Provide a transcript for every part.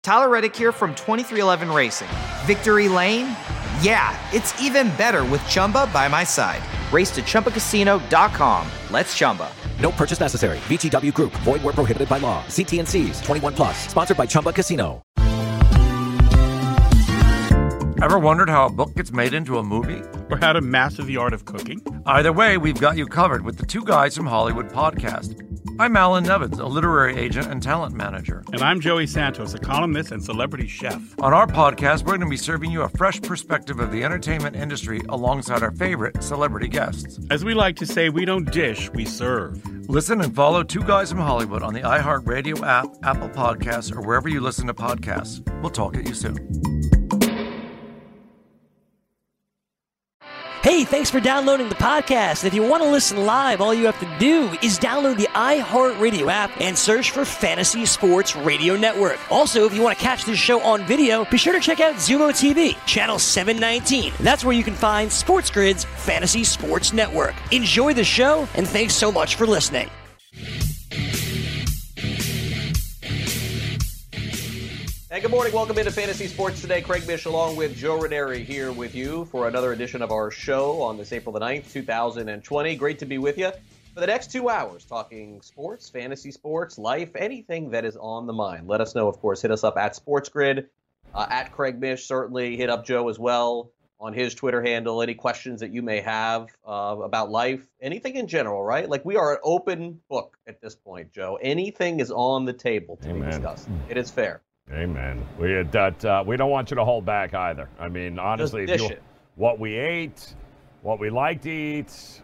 Tyler Reddick here from 2311 Racing. Victory Lane? Yeah, it's even better with Chumba by my side. Race to ChumbaCasino.com. Let's Chumba. No purchase necessary. VGW Group. Void where prohibited by law. See T&Cs. 21 plus. Sponsored by Chumba Casino. Ever wondered how a book gets made into a movie? Or how to master the art of cooking? Either way, we've got you covered with the Two Guys from Hollywood podcast. I'm Alan Nevins, a literary agent and talent manager. And I'm Joey Santos, a columnist and celebrity chef. On our podcast, we're going to be serving you a fresh perspective of the entertainment industry alongside our favorite celebrity guests. As we like to say, we don't dish, we serve. Listen and follow Two Guys from Hollywood on the iHeartRadio app, Apple Podcasts, or wherever you listen to podcasts. We'll talk at you soon. Hey, thanks for downloading the podcast. If you want to listen live, all you have to do is download the iHeartRadio app and search for Fantasy Sports Radio Network. Also, if you want to catch this show on video, be sure to check out Zumo TV, channel 719. That's where you can find Sports Grid's Fantasy Sports Network. Enjoy the show, and thanks so much for listening. Hey, good morning. Welcome into Fantasy Sports Today. Craig Mish along with Joe Ranieri here with you for another edition of our show on this April the 9th, 2020. Great to be with you for the next 2 hours talking sports, fantasy sports, life, anything that is on the mind. Let us know, of course. Hit us up at Sports Grid, at Craig Mish. Certainly hit up Joe as well on his Twitter handle. Any questions that you may have about life, anything in general, right? Like, we are an open book at this point, Joe. Anything is on the table to be discussed. It is fair. Amen. We don't want you to hold back either. I mean, honestly, what we ate, what we like to eat,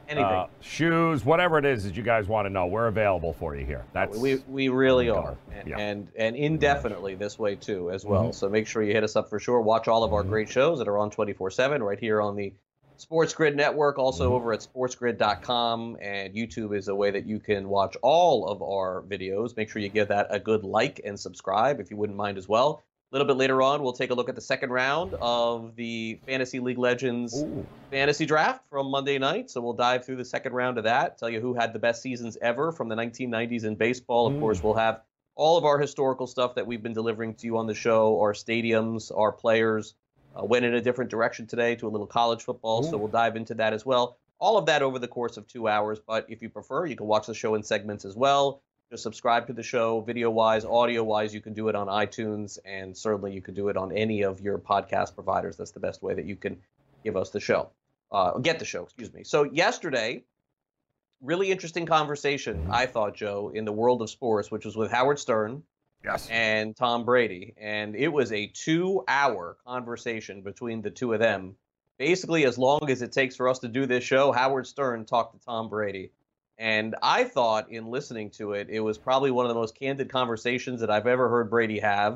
shoes, whatever it is that you guys want to know, we're available for you here. We really are, and indefinitely this way too as well. Mm-hmm. So make sure you hit us up for sure. Watch all of our great shows that are on 24/7 right here on the Sports Grid Network, also over at sportsgrid.com, and YouTube is a way that you can watch all of our videos. Make sure you give that a good like and subscribe if you wouldn't mind as well. A little bit later on, we'll take a look at the second round of the Fantasy League Legends Fantasy Draft from Monday night. So we'll dive through the second round of that, tell you who had the best seasons ever from the 1990s in baseball. Of course, we'll have all of our historical stuff that we've been delivering to you on the show, our stadiums, our players. Went in a different direction today to a little college football, so we'll dive into that as well. All of that over the course of 2 hours, but if you prefer, you can watch the show in segments as well. Just subscribe to the show, video-wise, audio-wise. You can do it on iTunes, and certainly you can do it on any of your podcast providers. That's the best way that you can give us the show. Get the show, excuse me. So yesterday, really interesting conversation, I thought, Joe, in the world of sports, which was with Howard Stern. Yes. And Tom Brady. And it was a 2-hour conversation between the two of them. Basically, as long as it takes for us to do this show, Howard Stern talked to Tom Brady. And I thought in listening to it, it was probably one of the most candid conversations that I've ever heard Brady have.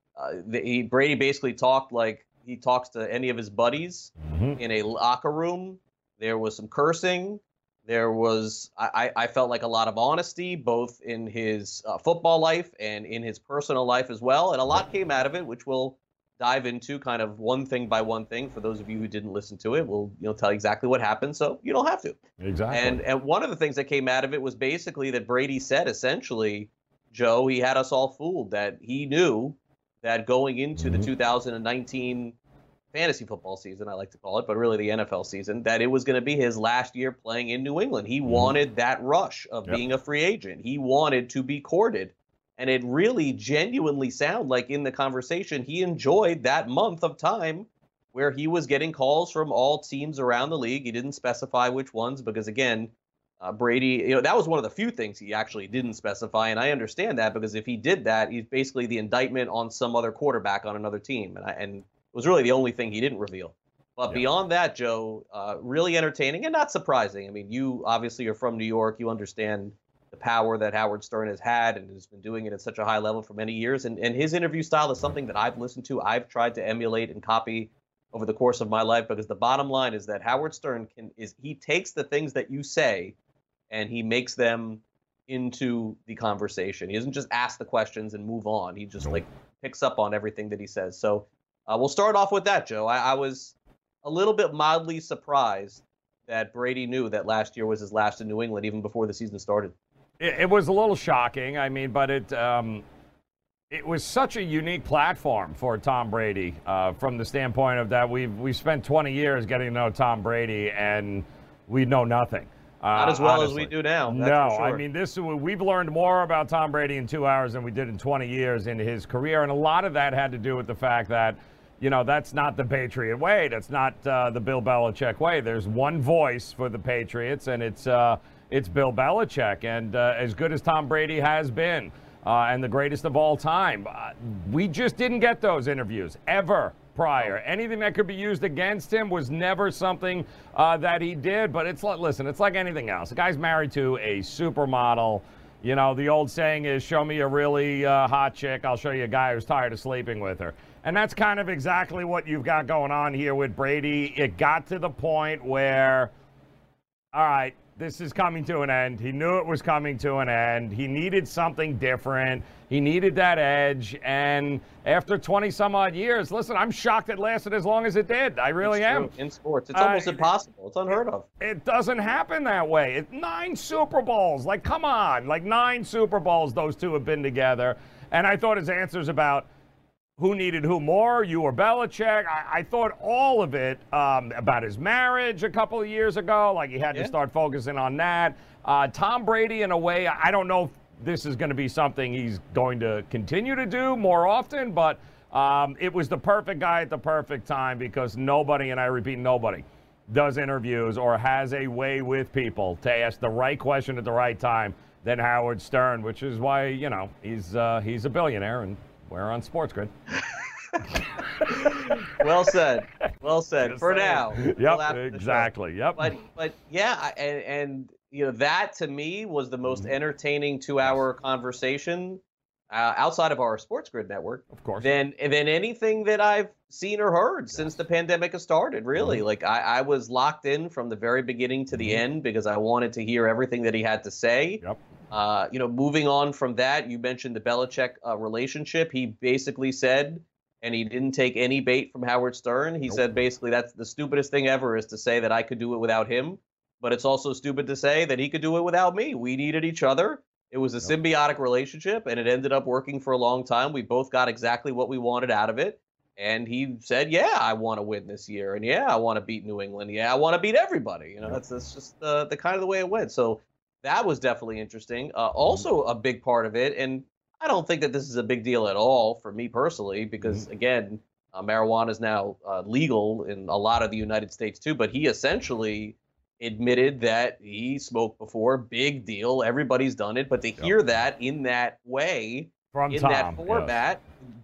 Brady basically talked like he talks to any of his buddies in a locker room. There was some cursing. There was, I felt like, a lot of honesty, both in his football life and in his personal life as well. And a lot came out of it, which we'll dive into kind of one thing by one thing. For those of you who didn't listen to it, we'll tell you exactly what happened, so you don't have to. Exactly. And one of the things that came out of it was basically that Brady said, essentially, Joe, he had us all fooled, that he knew that going into the 2019 fantasy football season, I like to call it, but really the NFL season, that it was going to be his last year playing in New England. He wanted that rush of being a free agent. He wanted to be courted. And it really genuinely sounded like in the conversation, he enjoyed that month of time where he was getting calls from all teams around the league. He didn't specify which ones because, again, Brady, that was one of the few things he actually didn't specify. And I understand that because if he did that, he's basically the indictment on some other quarterback on another team. And it was really the only thing he didn't reveal. But beyond that, Joe, really entertaining and not surprising. I mean, you obviously are from New York. You understand the power that Howard Stern has had and has been doing it at such a high level for many years. And his interview style is something that I've listened to. I've tried to emulate and copy over the course of my life because the bottom line is that Howard Stern he takes the things that you say and he makes them into the conversation. He doesn't just ask the questions and move on. He just picks up on everything that he says. So we'll start off with that, Joe. I was a little bit mildly surprised that Brady knew that last year was his last in New England, even before the season started. It was a little shocking. I mean, but it It was such a unique platform for Tom Brady from the standpoint of that we've spent 20 years getting to know Tom Brady, and we know nothing. Not as well honestly. As we do now. No, for sure. I mean, we've learned more about Tom Brady in 2 hours than we did in 20 years into his career, and a lot of that had to do with the fact that, that's not the Patriot way. That's not the Bill Belichick way. There's one voice for the Patriots, and it's Bill Belichick. And as good as Tom Brady has been, and the greatest of all time, we just didn't get those interviews ever prior. Anything that could be used against him was never something that he did. But it's like anything else. The guy's married to a supermodel. The old saying is, show me a really hot chick, I'll show you a guy who's tired of sleeping with her. And that's kind of exactly what you've got going on here with Brady. It got to the point where, all right, this is coming to an end. He knew it was coming to an end. He needed something different. He needed that edge. And after 20-some-odd years, listen, I'm shocked it lasted as long as it did. I really am. In sports, it's almost impossible. It's unheard of. It doesn't happen that way. 9 Super Bowls. Like, come on. 9 Super Bowls those two have been together. And I thought his answers about who needed who more, you or Belichick. I thought all of it about his marriage a couple of years ago, like he had to start focusing on that. Tom Brady, in a way, I don't know if this is going to be something he's going to continue to do more often, but it was the perfect guy at the perfect time because nobody, and I repeat, nobody, does interviews or has a way with people to ask the right question at the right time than Howard Stern, which is why, he's a billionaire and we're on Sports Grid. Well said. Well said. Just for saying. now. Yep, exactly. Yep. But yeah, and that to me was the most entertaining 2-hour conversation outside of our Sports Grid network. Of course. Than anything that I've seen or heard since the pandemic has started. Really, I was locked in from the very beginning to the end because I wanted to hear everything that he had to say. Yep. Moving on from that, you mentioned the Belichick relationship. He basically said, and he didn't take any bait from Howard Stern. He said basically that's the stupidest thing ever is to say that I could do it without him. But it's also stupid to say that he could do it without me. We needed each other. It was a symbiotic relationship, and it ended up working for a long time. We both got exactly what we wanted out of it. And he said, yeah, I want to win this year. And yeah, I want to beat New England. Yeah, I want to beat everybody. That's just the kind of the way it went. So that was definitely interesting. Also a big part of it, and I don't think that this is a big deal at all for me personally, because again, marijuana is now legal in a lot of the United States too, but he essentially admitted that he smoked before. Big deal. Everybody's done it. But to hear that in that way, from in Tom, that format,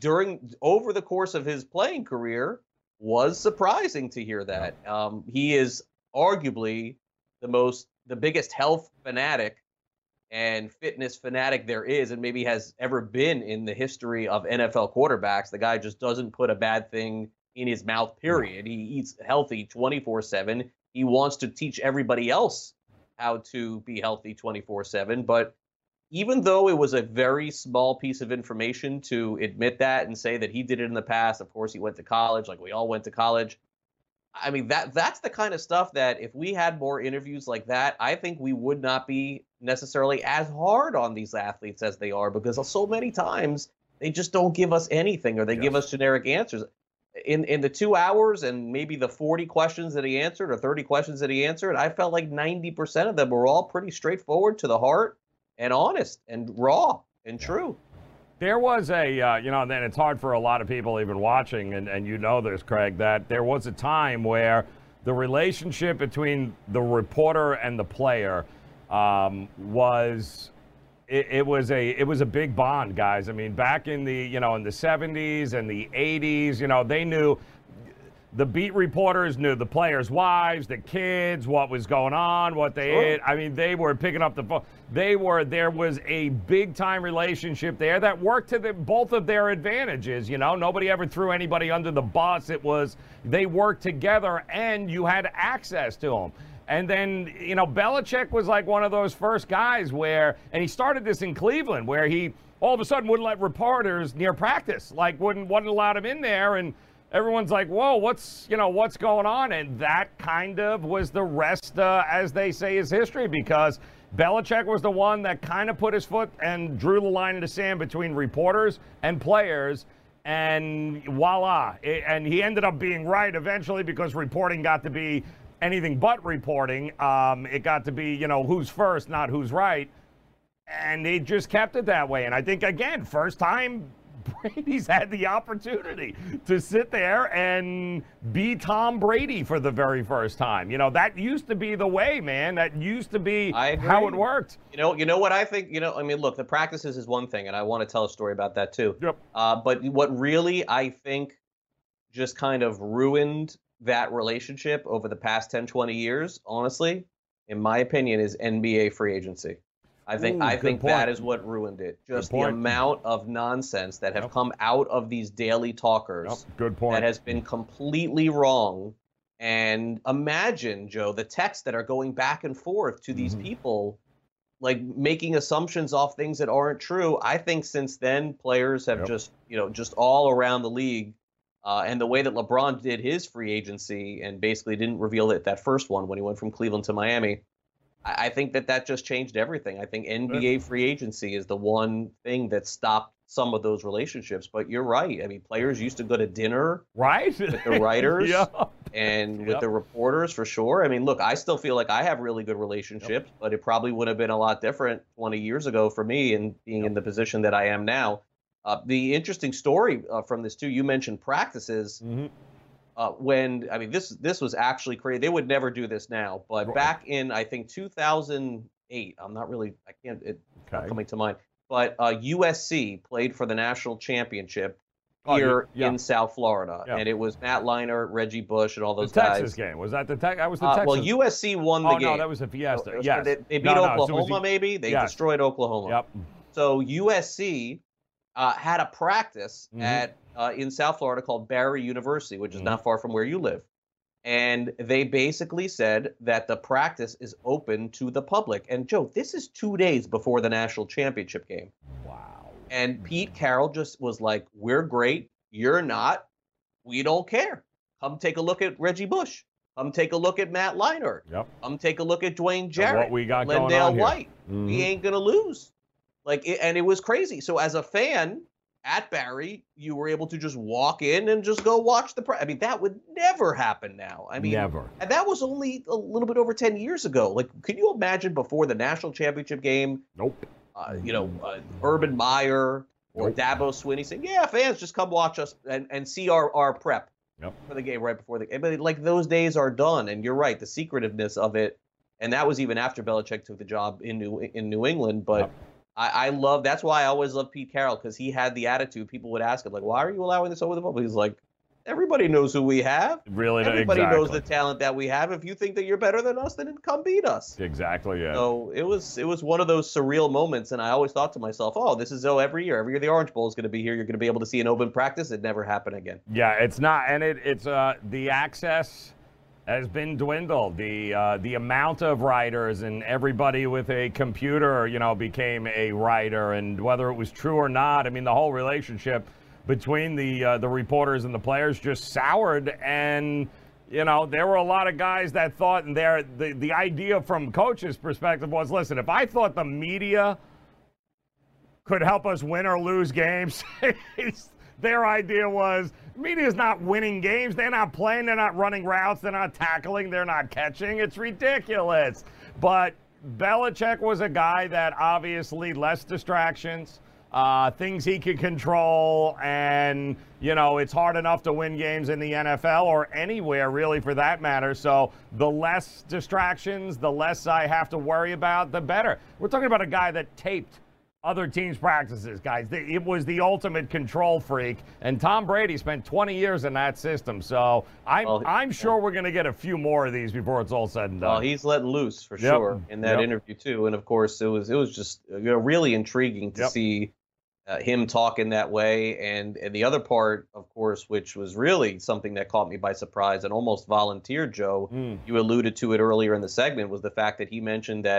over the course of his playing career was surprising to hear that. He is arguably the biggest health fanatic and fitness fanatic there is, and maybe has ever been in the history of NFL quarterbacks. The guy just doesn't put a bad thing in his mouth, period. He eats healthy 24/7. He wants to teach everybody else how to be healthy 24/7. But even though it was a very small piece of information to admit that and say that he did it in the past, of course he went to college, like we all went to college. I mean, that's the kind of stuff that if we had more interviews like that, I think we would not be necessarily as hard on these athletes as they are, because so many times they just don't give us anything, or they give us generic answers. In the 2 hours and maybe the 40 questions that he answered or 30 questions that he answered, I felt like 90% of them were all pretty straightforward, to the heart, and honest and raw and true. There was and then it's hard for a lot of people even watching, and you know this, Craig, that there was a time where the relationship between the reporter and the player was a big bond, guys. I mean, back in the in the 70s and the 80s, they knew. The beat reporters knew the players' wives, the kids, what was going on, what they ate. I mean, they were picking up the phone. There was a big-time relationship there that worked to both of their advantages. Nobody ever threw anybody under the bus. It was they worked together, and you had access to them. And then, Belichick was like one of those first guys and he started this in Cleveland, where he all of a sudden wouldn't let reporters near practice, wasn't allowed them in there, and everyone's like, whoa, what's going on? And that kind of was the rest, as they say, is history, because Belichick was the one that kind of put his foot and drew the line in the sand between reporters and players, and voila. And he ended up being right eventually because reporting got to be anything but reporting. It got to be, who's first, not who's right. And they just kept it that way. And I think, again, first time Brady's had the opportunity to sit there and be Tom Brady for the very first time. That used to be the way, man. That used to be how it worked. You know what I think? Look, the practices is one thing, and I want to tell a story about that too. Yep. But what really I think just kind of ruined that relationship over the past 10, 20 years, honestly, in my opinion, is NBA free agency. I think that is what ruined it. Just the amount of nonsense that have come out of these daily talkers. Good point. That has been completely wrong. And imagine, Joe, the texts that are going back and forth to these people, like making assumptions off things that aren't true. I think since then, players have just all around the league, and the way that LeBron did his free agency and basically didn't reveal it that first one when he went from Cleveland to Miami. I think that just changed everything. I think NBA free agency is the one thing that stopped some of those relationships. But you're right. I mean, players used to go to dinner with the writers and with the reporters for sure. I mean, look, I still feel like I have really good relationships, but it probably would have been a lot different 20 years ago for me and being in the position that I am now. The interesting story from this, too, you mentioned practices. This was actually crazy. They would never do this now, but back in, I think, 2008, not coming to mind, but USC played for the national championship here in South Florida, and it was Matt Leinart, Reggie Bush, and all those guys. The Texas game. Was that the Texas? I was the Texas. Well, USC won the game. No, that was a Fiesta. Yes. They beat Oklahoma, maybe? They destroyed Oklahoma. Yep. So USC had a practice in South Florida called Barry University, which is not far from where you live. And they basically said that the practice is open to the public. And, Joe, this is 2 days before the national championship game. Wow. And Pete Carroll just was like, we're great. You're not. We don't care. Come take a look at Reggie Bush. Come take a look at Matt Leinart. Yep. Come take a look at Dwayne Jarrett. What we got Lendale going on here. White. We ain't going to lose. And it was crazy. So as a fan at Barry, you were able to just walk in and just go watch the that would never happen now. Never. And that was only a little bit over 10 years ago. Like, could you imagine before the national championship game? Nope. Urban Meyer or Dabo Swinney saying, yeah, fans, just come watch us and see our prep for the game right before the game. But like, those days are done. And you're right, the secretiveness of it. And that was even after Belichick took the job in New England. But I love, that's why I always love Pete Carroll, because he had the attitude. People would ask him, like, why are you allowing this over the public? He's like, everybody knows who we have. Really, everybody knows the talent that we have. If you think that you're better than us, then come beat us. Exactly, yeah. So it was one of those surreal moments, and I always thought to myself, this is every year the Orange Bowl is going to be here. You're going to be able to see an open practice. It never happened again. Yeah, it's not, and it's the access has been dwindled. The amount of writers and everybody with a computer, became a writer, and whether it was true or not, I mean, the whole relationship between the reporters and the players just soured. And there were a lot of guys that thought, and the idea from coaches' perspective was, listen, if I thought the media could help us win or lose games, their idea was, media's not winning games. They're not playing. They're not running routes. They're not tackling. They're not catching. It's ridiculous. But Belichick was a guy that obviously less distractions, things he could control, and, it's hard enough to win games in the NFL or anywhere really for that matter. So the less distractions, the less I have to worry about, the better. We're talking about a guy that taped other teams' practices, guys. It was the ultimate control freak, and Tom Brady spent 20 years in that system. So I'm sure we're going to get a few more of these before it's all said and done. Well, he's letting loose for sure in that interview too, and of course it was just really intriguing to see him talk in that way. And the other part, of course, which was really something that caught me by surprise and almost volunteered, Joe, you alluded to it earlier in the segment, was the fact that he mentioned that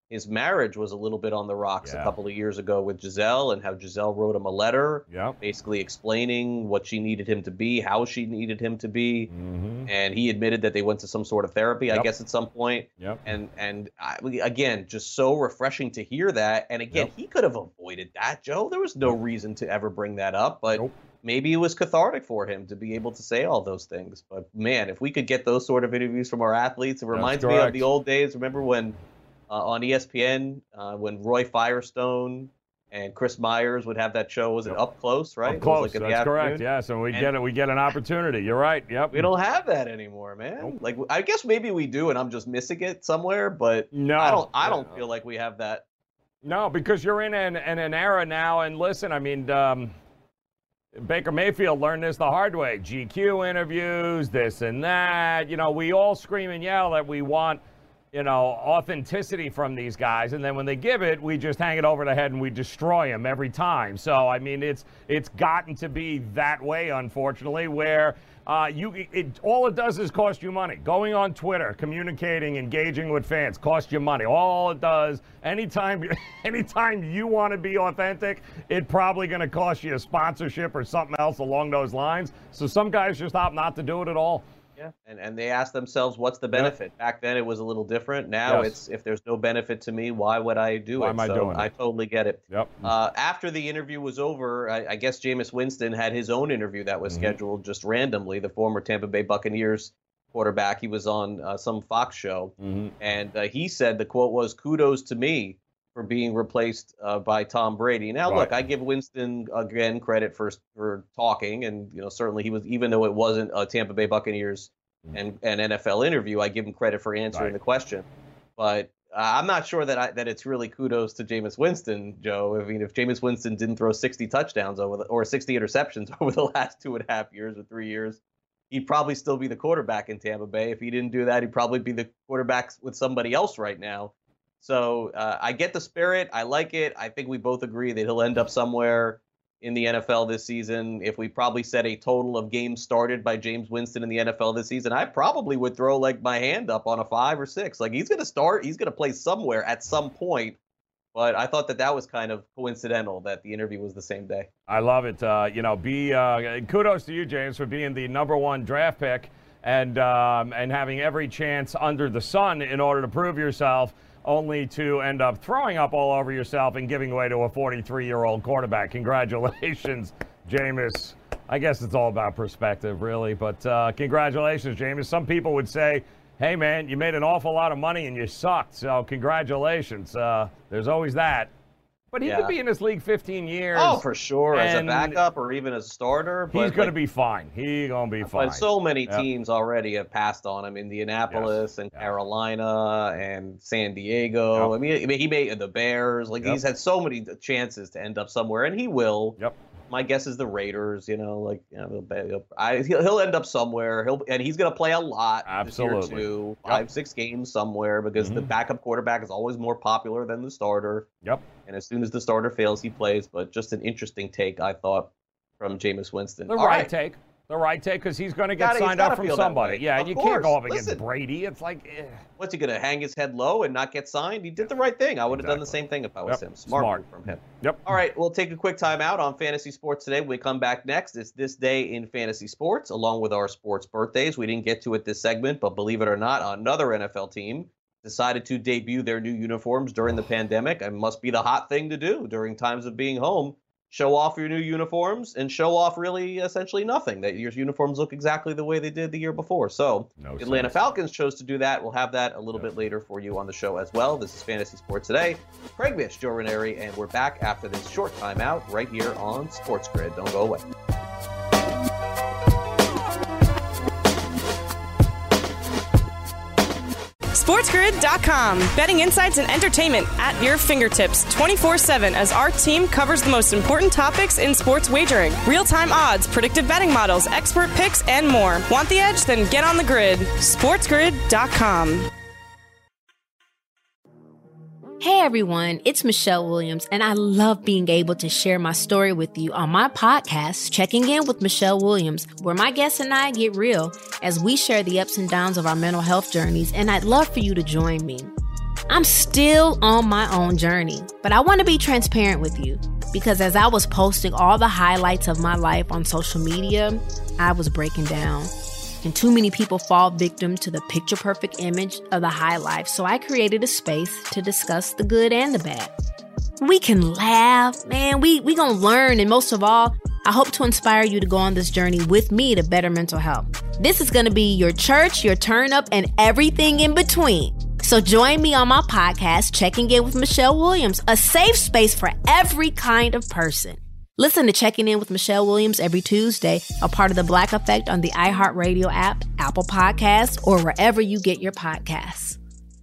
his marriage was a little bit on the rocks a couple of years ago with Gisele, and how Gisele wrote him a letter basically explaining what she needed him to be, how she needed him to be. And he admitted that they went to some sort of therapy, I guess, at some point. And again, just so refreshing to hear that. And again, he could have avoided that, Joe. There was no reason to ever bring that up, but maybe it was cathartic for him to be able to say all those things. But man, if we could get those sort of interviews from our athletes, it reminds me of the old days. Remember when on ESPN, when Roy Firestone and Chris Myers would have that show, was it Up Close, right? Up Close, that's correct. Yeah, so we get an opportunity. You're right. Yep. We don't have that anymore, man. Like, I guess maybe we do, and I'm just missing it somewhere. But no, I don't feel like we have that. No, because you're in an era now, and listen, I mean, Baker Mayfield learned this the hard way. GQ interviews, this and that. You know, we all scream and yell that we want, you know, authenticity from these guys, and then when they give it, we just hang it over the head and we destroy them every time. So I mean, it's gotten to be that way, unfortunately, where all it does is cost you money. Going on Twitter, communicating, engaging with fans costs you money. All it does, anytime you want to be authentic, it's probably going to cost you a sponsorship or something else along those lines. So some guys just opt not to do it at all. Yeah, and they ask themselves, what's the benefit? Back then, it was a little different. Now it's, if there's no benefit to me, why would I do it? Why am I doing it? I totally get it. After the interview was over, I guess Jameis Winston had his own interview that was scheduled just randomly. The former Tampa Bay Buccaneers quarterback, he was on some Fox show, and he said the quote was, "Kudos to me for being replaced by Tom Brady." Now, look, I give Winston again credit for talking, and you know, certainly he was, even though it wasn't a Tampa Bay Buccaneers and an NFL interview, I give him credit for answering the question. But I'm not sure that it's really kudos to Jameis Winston, Joe. I mean, if Jameis Winston didn't throw 60 touchdowns or 60 interceptions over the last 2.5 years or 3 years, he'd probably still be the quarterback in Tampa Bay. If he didn't do that, he'd probably be the quarterback with somebody else right now. So I get the spirit. I like it. I think we both agree that he'll end up somewhere in the NFL this season. If we probably set a total of games started by Jameis Winston in the NFL this season, I probably would throw like my hand up on a 5 or 6. Like, he's going to start. He's going to play somewhere at some point. But I thought that was kind of coincidental that the interview was the same day. I love it. Kudos to you, James, for being the #1 draft pick and having every chance under the sun in order to prove yourself, only to end up throwing up all over yourself and giving away to a 43-year-old quarterback. Congratulations, Jameis. I guess it's all about perspective, really. But congratulations, Jameis. Some people would say, hey, man, you made an awful lot of money and you sucked. So congratulations. There's always that. But he could be in this league 15 years. Oh, for sure, as a backup or even as a starter. He's going to be fine. He's going to be fine. But so many teams already have passed on him. Indianapolis and Carolina and San Diego. I mean, he made the Bears. Like, he's had so many chances to end up somewhere, and he will. My guess is the Raiders. You know, like, you know, he'll end up somewhere. And he's going to play a lot this year too. 5-6 games somewhere, because the backup quarterback is always more popular than the starter. And as soon as the starter fails, he plays. But just an interesting take, I thought, from Jameis Winston. The right take, because he's going to get signed up from somebody. Yeah, and you can't go up against Brady. It's like, what's he going to hang his head low and not get signed? He did the right thing. I would have done the same thing if I was him. Smart move from him. All right, we'll take a quick time out on Fantasy Sports today. When we come back next, it's This Day in Fantasy Sports, along with our sports birthdays. We didn't get to it this segment, but believe it or not, another NFL team decided to debut their new uniforms during the pandemic. It must be the hot thing to do during times of being home. Show off your new uniforms and show off really essentially nothing, that your uniforms look exactly the way they did the year before. So the Atlanta Falcons chose to do that. We'll have that a little bit later for you on the show as well. This is Fantasy Sports Today. Craig Mish, Joe Ranieri, and we're back after this short timeout right here on Sports Grid. Don't go away. SportsGrid.com. Betting insights and entertainment at your fingertips 24/7 as our team covers the most important topics in sports wagering. Real-time odds, predictive betting models, expert picks, and more. Want the edge? Then get on the grid. SportsGrid.com. Hey everyone, it's Michelle Williams, and I love being able to share my story with you on my podcast, Checking In with Michelle Williams, where my guests and I get real as we share the ups and downs of our mental health journeys, and I'd love for you to join me. I'm still on my own journey, but I want to be transparent with you because as I was posting all the highlights of my life on social media, I was breaking down. And too many people fall victim to the picture-perfect image of the high life, so I created a space to discuss the good and the bad. We can laugh, man, we gonna learn, and most of all, I hope to inspire you to go on this journey with me to better mental health. This is gonna be your church, your turn up, and everything in between. So join me on my podcast, Checking In with Michelle Williams, a safe space for every kind of person. Listen to Checking In with Michelle Williams every Tuesday, a part of the Black Effect on the iHeartRadio app, Apple Podcasts, or wherever you get your podcasts.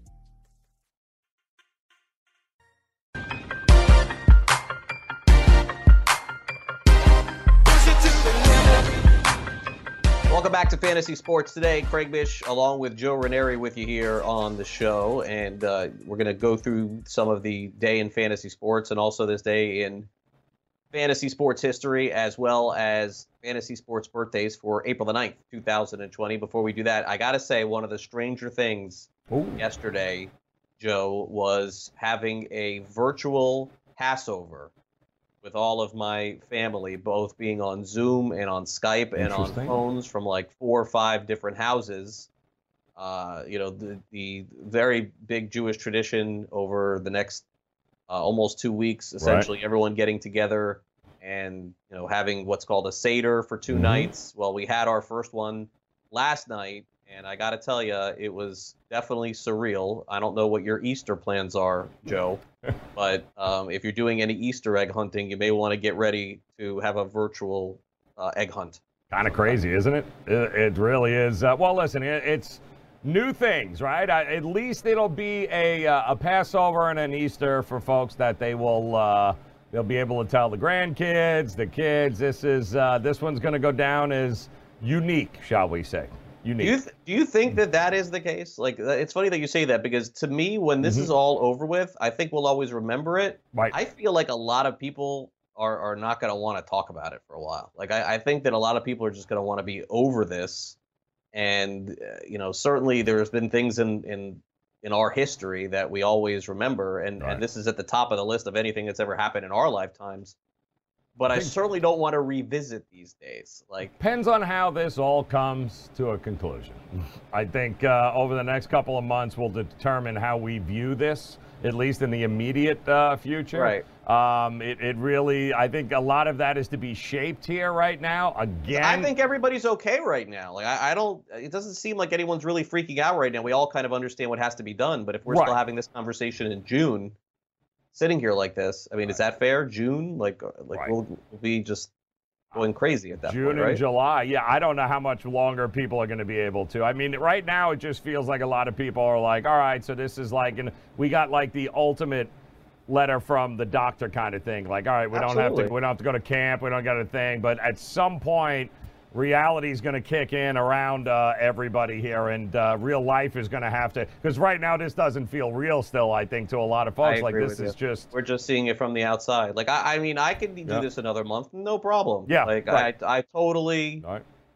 Welcome back to Fantasy Sports Today. Craig Mish along with Joe Ranieri with you here on the show. And we're going to go through some of the day in fantasy sports and also this day in fantasy sports history, as well as fantasy sports birthdays for April the 9th, 2020. Before we do that, I got to say one of the stranger things yesterday, Joe, was having a virtual Passover with all of my family, both being on Zoom and on Skype and on phones from like 4 or 5 different houses. The very big Jewish tradition over the next almost 2 weeks, essentially everyone getting together and, having what's called a Seder for 2 nights. Well, we had our first one last night, and I got to tell you, it was definitely surreal. I don't know what your Easter plans are, Joe, but if you're doing any Easter egg hunting, you may want to get ready to have a virtual egg hunt. Kind of crazy, isn't it? It really is. Well, listen, it's new things, right? At least it'll be a Passover and an Easter for folks that they'll be able to tell the grandkids, the kids. This one's going to go down as unique, shall we say? Unique. Do you think that is the case? Like, it's funny that you say that, because to me, when this is all over with, I think we'll always remember it. Right. I feel like a lot of people are not going to want to talk about it for a while. Like, I think that a lot of people are just going to want to be over this. And, certainly there's been things in our history that we always remember. And this is at the top of the list of anything that's ever happened in our lifetimes. But I certainly don't want to revisit these days. Depends on how this all comes to a conclusion. I think over the next couple of months, we'll determine how we view this, at least in the immediate future. Right. It really, I think a lot of that is to be shaped here right now. Again, I think everybody's okay right now. It doesn't seem like anyone's really freaking out right now. We all kind of understand what has to be done. But if we're still having this conversation in June, sitting here like this, I mean, is that fair? June? We'll be just going crazy at that point, June and July. Yeah, I don't know how much longer people are going to be able to. I mean, right now it just feels like a lot of people are like, all right, so this is like, and we got like the ultimate letter from the doctor kind of thing. Like, all right, we don't have to go to camp. We don't got a thing. But at some point, reality is going to kick in around everybody here, and real life is going to have to, because right now this doesn't feel real still, I think, to a lot of folks. Like, this is just, we're just seeing it from the outside. Like, I mean, I could do this another month, no problem. Yeah. Like, I totally,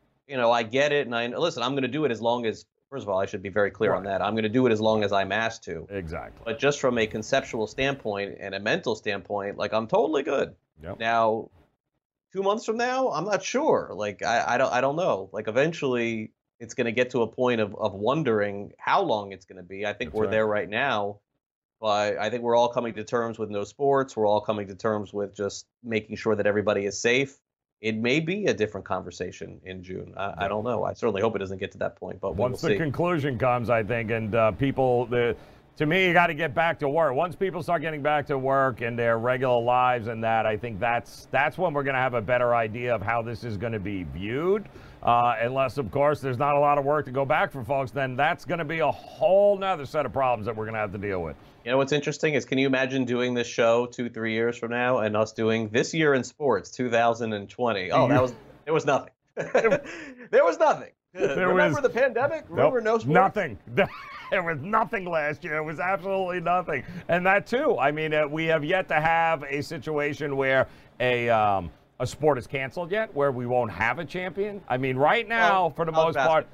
I get it. And listen, I'm going to do it as long as, first of all, I should be very clear on that. I'm going to do it as long as I'm asked to. Exactly. But just from a conceptual standpoint and a mental standpoint, like, I'm totally good. Yep. Now, 2 months from now, I'm not sure. Like, I don't know. Like, eventually it's going to get to a point of wondering how long it's going to be. I think we're there right now, but I think we're all coming to terms with no sports. We're all coming to terms with just making sure that everybody is safe. It may be a different conversation in June. I don't know. I certainly hope it doesn't get to that point, but once the conclusion comes, I think, and people, to me, you got to get back to work. Once people start getting back to work and their regular lives and that, I think that's when we're going to have a better idea of how this is going to be viewed. Unless, of course, there's not a lot of work to go back for folks, then that's going to be a whole nother set of problems that we're going to have to deal with. You know what's interesting is, can you imagine doing this show 2-3 years from now and us doing This Year in Sports 2020? Oh, there was nothing. There was nothing. Remember the pandemic? Remember no sports? Nothing. There was nothing last year. It was absolutely nothing. And that, too, I mean, we have yet to have a situation where a sport is canceled yet, where we won't have a champion. I mean, right now, for the most part,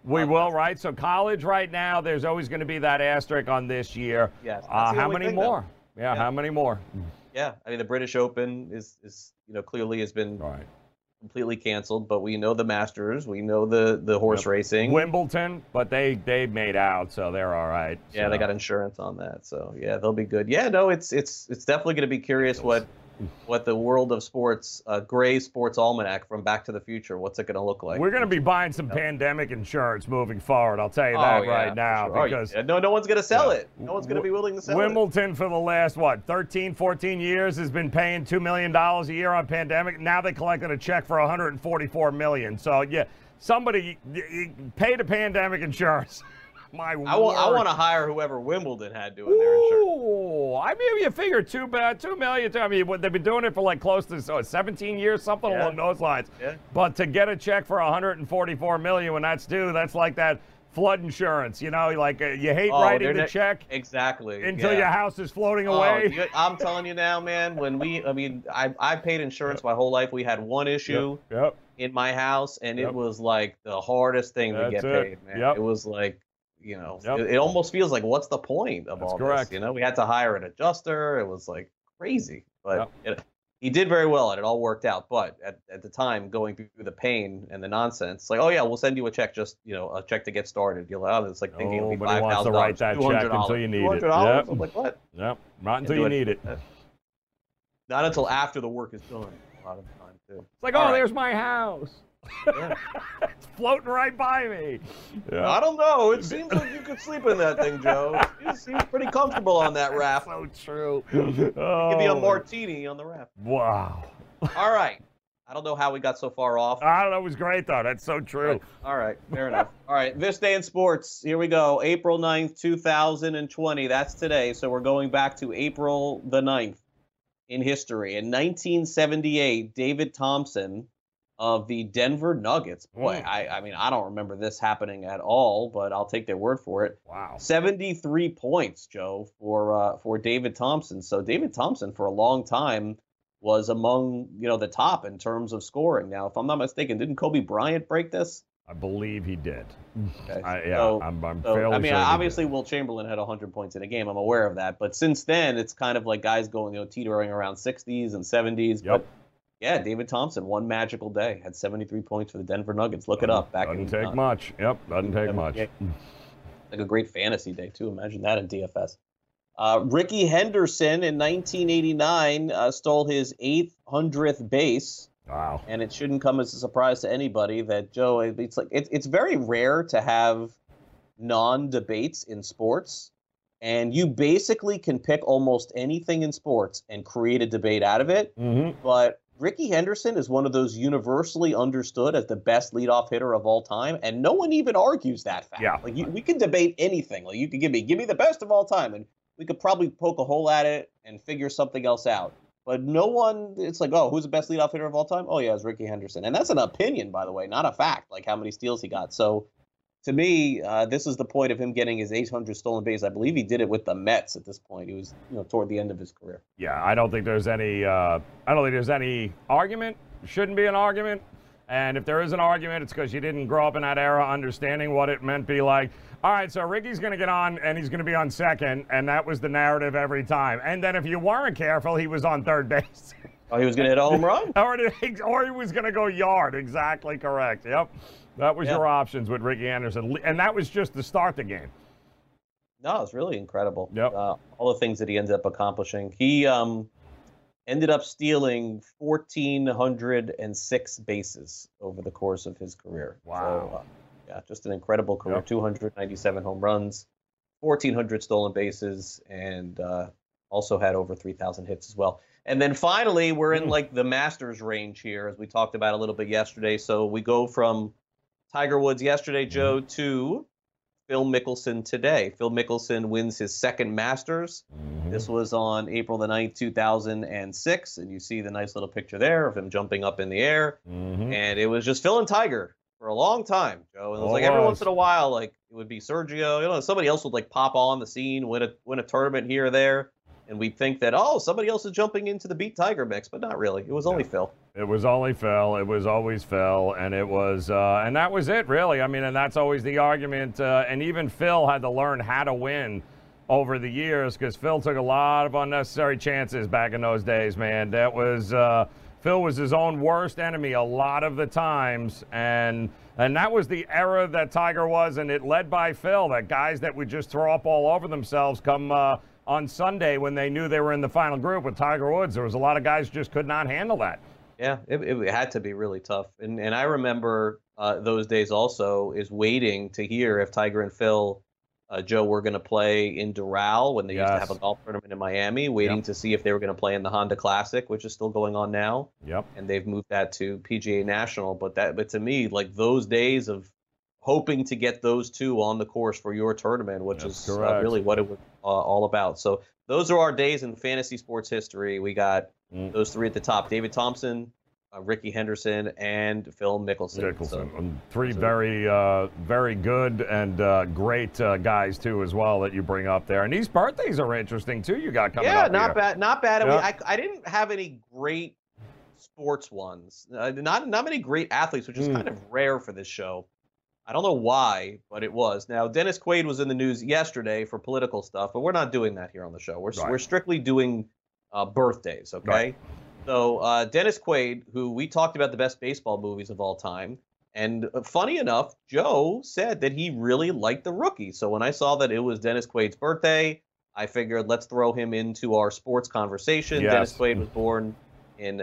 We will, right? So college right now, there's always going to be that asterisk on this year. Yes. How many more? Yeah, how many more? Yeah, I mean, the British Open is clearly has been completely canceled, but we know the Masters, we know the horse racing. Wimbledon, but they made out, so they're all right. Yeah, so. They got insurance on that, so yeah, they'll be good. Yeah, no, it's definitely going to be curious what the world of sports, Gray Sports Almanac from Back to the Future, what's it going to look like? We're going to be buying some pandemic insurance moving forward. I'll tell you that right now. Sure. Because no one's going to sell it. No one's going to be willing to sell Wimbledon for the last, 13, 14 years has been paying $2 million a year on pandemic. Now they collected a check for $144 million. So, yeah, somebody pay the pandemic insurance. I want to hire whoever Wimbledon had doing their insurance. I mean, you figure $2 million. I mean, they've been doing it for like close to 17 years, something along those lines. Yeah. But to get a check for $144 million when that's due, that's like that flood insurance. You know, like you hate writing the check exactly until your house is floating away. I'm telling you now, man. I paid insurance my whole life. We had one issue in my house, and it was like the hardest thing to get paid, man. It was like. It almost feels like, what's the point of all this? We had to hire an adjuster. It was like crazy, but he did very well, and it all worked out. But at the time, going through the pain and the nonsense, like, oh yeah, we'll send you a check, just a check to get started. You're like, it's like thinking it'll be $5,000. Wants to write that check until you need it. I'm like, what? Yep, not until you need it. Not until after the work is done. A lot of the time too. It's like, there's my house. It's floating right by me. Yeah. I don't know. It seems like you could sleep in that thing, Joe. You seem pretty comfortable on that raft. So true. Give you a martini on the raft. Wow. All right. I don't know how we got so far off. I don't know. It was great, though. That's so true. All right. Fair enough. All right. This Day in Sports. Here we go. April 9th, 2020. That's today. So we're going back to April the 9th in history. In 1978, David Thompson of the Denver Nuggets. Boy, I mean, I don't remember this happening at all, but I'll take their word for it. Wow. 73 points, Joe, for David Thompson. So David Thompson, for a long time, was among, the top in terms of scoring. Now, if I'm not mistaken, didn't Kobe Bryant break this? I believe he did. Okay. I'm fairly sure. Obviously, Wilt Chamberlain had 100 points in a game. I'm aware of that. But since then, it's kind of like guys going, teetering around 60s and 70s. Yep. But yeah, David Thompson, one magical day, had 73 points for the Denver Nuggets. Look it up. Doesn't take much. Yep, doesn't take much. Like a great fantasy day, too. Imagine that in DFS. Ricky Henderson in 1989 stole his 800th base. Wow. And it shouldn't come as a surprise to anybody that, Joe, it's very rare to have non-debates in sports. And you basically can pick almost anything in sports and create a debate out of it. Mm-hmm. But Ricky Henderson is one of those universally understood as the best leadoff hitter of all time, and no one even argues that fact. Yeah. Like we can debate anything. Like you could give me the best of all time, and we could probably poke a hole at it and figure something else out. But no one, it's like, who's the best leadoff hitter of all time? Oh yeah, it's Ricky Henderson, and that's an opinion, by the way, not a fact. Like how many steals he got. So. To me, this is the point of him getting his 800 stolen base. I believe he did it with the Mets at this point. He was, toward the end of his career. Yeah, I don't think there's any. Argument. Shouldn't be an argument. And if there is an argument, it's because you didn't grow up in that era, understanding what it meant. Be like, all right, so Ricky's going to get on, and he's going to be on second, and that was the narrative every time. And then if you weren't careful, he was on third base. Oh, he was going to hit a home run? or he was going to go yard. Exactly correct. Yep. That was your options with Ricky Henderson. And that was just to start the game. No, it's really incredible. Yep. All the things that he ended up accomplishing. He ended up stealing 1,406 bases over the course of his career. Wow. So, just an incredible career. Yep. 297 home runs, 1,400 stolen bases, and also had over 3,000 hits as well. And then finally, we're in like the Masters range here, as we talked about a little bit yesterday. So we go from Tiger Woods yesterday, Joe, to Phil Mickelson today. Phil Mickelson wins his second Masters. Mm-hmm. This was on April the 9th, 2006. And you see the nice little picture there of him jumping up in the air. Mm-hmm. And it was just Phil and Tiger for a long time, Joe. And it was like every once in a while, like it would be Sergio. Somebody else would like pop on the scene, win a tournament here or there. and we think that, oh, somebody else is jumping into the Beat Tiger mix, but not really. It was only Phil. It was only Phil. It was always Phil, and it was, and that was it, really. I mean, and that's always the argument. And even Phil had to learn how to win over the years, because Phil took a lot of unnecessary chances back in those days, man. That was Phil was his own worst enemy a lot of the times, and that was the era that Tiger was, and it led by Phil. That guys that would just throw up all over themselves come on Sunday when they knew they were in the final group with Tiger Woods. There was a lot of guys who just could not handle that. Yeah, it had to be really tough. And I remember those days also is waiting to hear if Tiger and Phil, Joe, were going to play in Doral when they used to have a golf tournament in Miami, waiting to see if they were going to play in the Honda Classic, which is still going on now. Yep. And they've moved that to PGA National. But to me, like those days of hoping to get those two on the course for your tournament, which is really what it was all about. So those are our days in fantasy sports history. We got those three at the top: David Thompson, Ricky Henderson, and Phil Mickelson. So, three very good and great guys, too, as well, that you bring up there. And these birthdays are interesting, too, you got coming up. Yeah, not bad. Not bad. Yeah. I didn't have any great sports ones. Not many great athletes, which is kind of rare for this show. I don't know why, but it was. Now, Dennis Quaid was in the news yesterday for political stuff, but we're not doing that here on the show. We're strictly doing birthdays, okay? Right. So Dennis Quaid, who we talked about the best baseball movies of all time, and funny enough, Joe said that he really liked The Rookie. So when I saw that it was Dennis Quaid's birthday, I figured let's throw him into our sports conversation. Yes. Dennis Quaid was born in